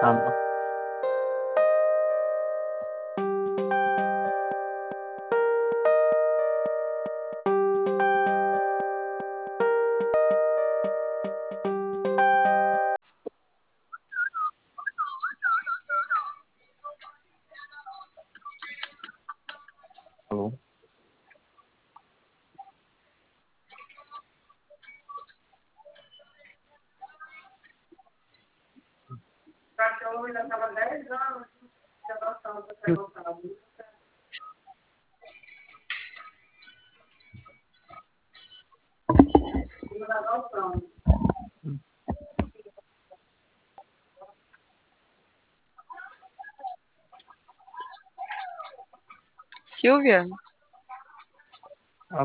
Alô. Alô. O cachorro já estava 10 anos de adoção para ser adotado. Segunda adoção. Silvia?